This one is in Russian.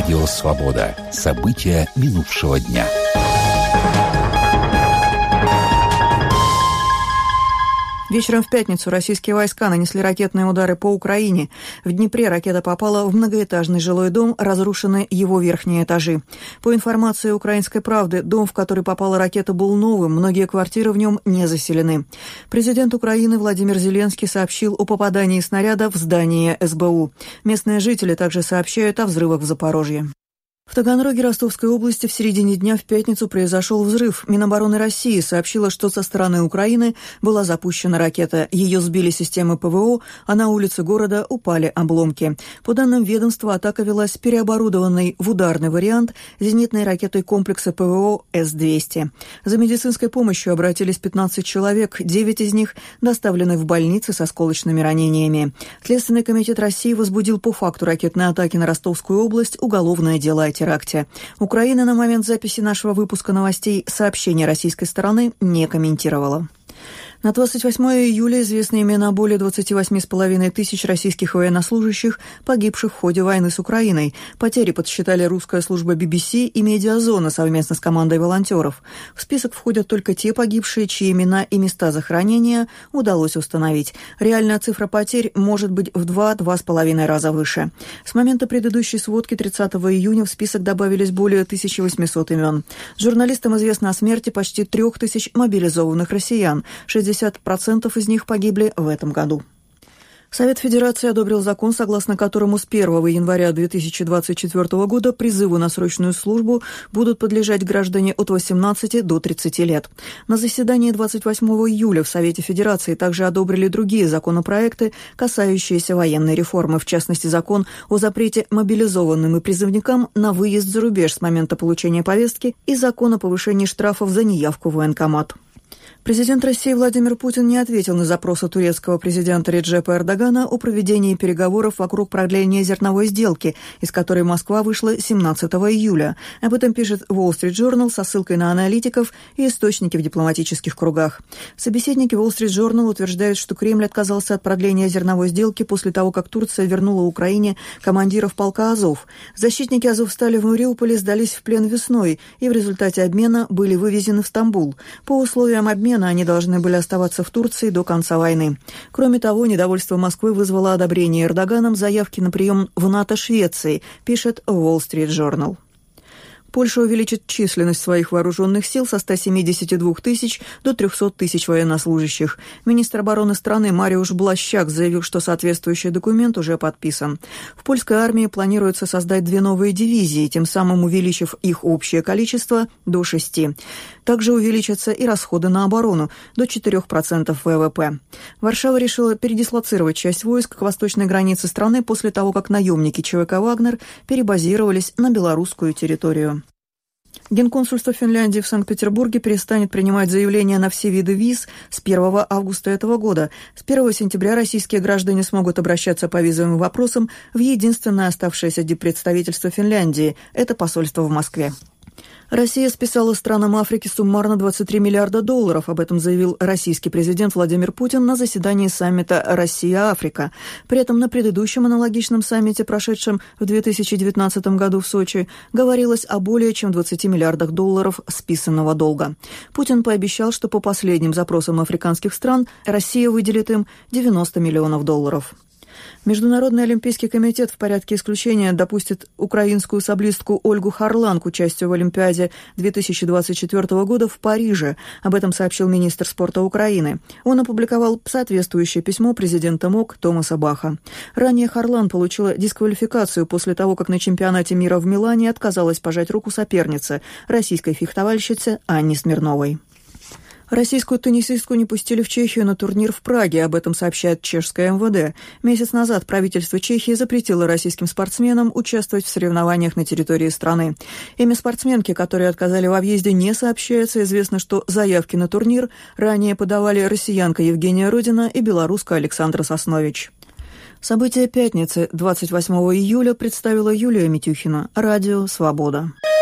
Радио «Свобода». События минувшего дня. Вечером в пятницу российские войска нанесли ракетные удары по Украине. В Днепре ракета попала в многоэтажный жилой дом, разрушены его верхние этажи. По информации «Украинской правды», дом, в который попала ракета, был новым, многие квартиры в нем не заселены. Президент Украины Владимир Зеленский сообщил о попадании снаряда в здание СБУ. Местные жители также сообщают о взрывах в Запорожье. В Таганроге Ростовской области в середине дня в пятницу произошел взрыв. Минобороны России сообщила, что со стороны Украины была запущена ракета. Ее сбили системы ПВО, а на улице города упали обломки. По данным ведомства, атака велась переоборудованной в ударный вариант зенитной ракетой комплекса ПВО С-200. За медицинской помощью обратились 15 человек, 9 из них доставлены в больницы с осколочными ранениями. Следственный комитет России возбудил по факту ракетной атаки на Ростовскую область уголовное дело о теракте. Украина на момент записи нашего выпуска новостей сообщения российской стороны не комментировала. На 28 июля известны имена более 28,5 тысяч российских военнослужащих, погибших в ходе войны с Украиной. Потери подсчитали русская служба BBC и Медиазона совместно с командой волонтеров. В список входят только те погибшие, чьи имена и места захоронения удалось установить. Реальная цифра потерь может быть в 2-2,5 раза выше. С момента предыдущей сводки 30 июня в список добавились более 1800 имен. Журналистам известно о смерти почти 3000 мобилизованных россиян. 60% из них погибли в этом году. Совет Федерации одобрил закон, согласно которому с 1 января 2024 года призыву на срочную службу будут подлежать граждане от 18 до 30 лет. На заседании 28 июля в Совете Федерации также одобрили другие законопроекты, касающиеся военной реформы, в частности, закон о запрете мобилизованным и призывникам на выезд за рубеж с момента получения повестки и закон о повышении штрафов за неявку в военкомат. Президент России Владимир Путин не ответил на запросы турецкого президента Реджепа Эрдогана о проведении переговоров вокруг продления зерновой сделки, из которой Москва вышла 17 июля. Об этом пишет Wall Street Journal со ссылкой на аналитиков и источники в дипломатических кругах. Собеседники Wall Street Journal утверждают, что Кремль отказался от продления зерновой сделки после того, как Турция вернула Украине командиров полка Азов. Защитники Азовстали в Мариуполе сдались в плен весной и в результате обмена были вывезены в Стамбул. По условиям обмена они должны были оставаться в Турции до конца войны. Кроме того, недовольство Москвы вызвало одобрение Эрдоганом заявки на прием в НАТО Швеции, пишет Wall Street Journal. Польша увеличит численность своих вооруженных сил со 172 тысяч до 300 тысяч военнослужащих. Министр обороны страны Мариуш Блащак заявил, что соответствующий документ уже подписан. В польской армии планируется создать 2 новые дивизии, тем самым увеличив их общее количество до 6. Также увеличатся и расходы на оборону до 4% ВВП. Варшава решила передислоцировать часть войск к восточной границе страны после того, как наемники ЧВК «Вагнер» перебазировались на белорусскую территорию. Генконсульство Финляндии в Санкт-Петербурге перестанет принимать заявления на все виды виз с 1 августа этого года. С 1 сентября российские граждане смогут обращаться по визовым вопросам в единственное оставшееся диппредставительство Финляндии – это посольство в Москве. Россия списала странам Африки суммарно $23 миллиарда. Об этом заявил российский президент Владимир Путин на заседании саммита «Россия-Африка». При этом на предыдущем аналогичном саммите, прошедшем в 2019 году в Сочи, говорилось о более чем $20 миллиардах списанного долга. Путин пообещал, что по последним запросам африканских стран Россия выделит им $90 миллионов. Международный олимпийский комитет в порядке исключения допустит украинскую саблистку Ольгу Харлан к участию в Олимпиаде 2024 года в Париже. Об этом сообщил министр спорта Украины. Он опубликовал соответствующее письмо президента МОК Томаса Баха. Ранее Харлан получила дисквалификацию после того, как на чемпионате мира в Милане отказалась пожать руку сопернице, российской фехтовальщице Анне Смирновой. Российскую теннисистку не пустили в Чехию на турнир в Праге, об этом сообщает чешское МВД. Месяц назад правительство Чехии запретило российским спортсменам участвовать в соревнованиях на территории страны. Имя спортсменки, которые отказали во въезде, не сообщается. Известно, что заявки на турнир ранее подавали россиянка Евгения Родина и белоруска Александра Соснович. События пятницы, 28 июля, представила Юлия Митюхина. Радио «Свобода».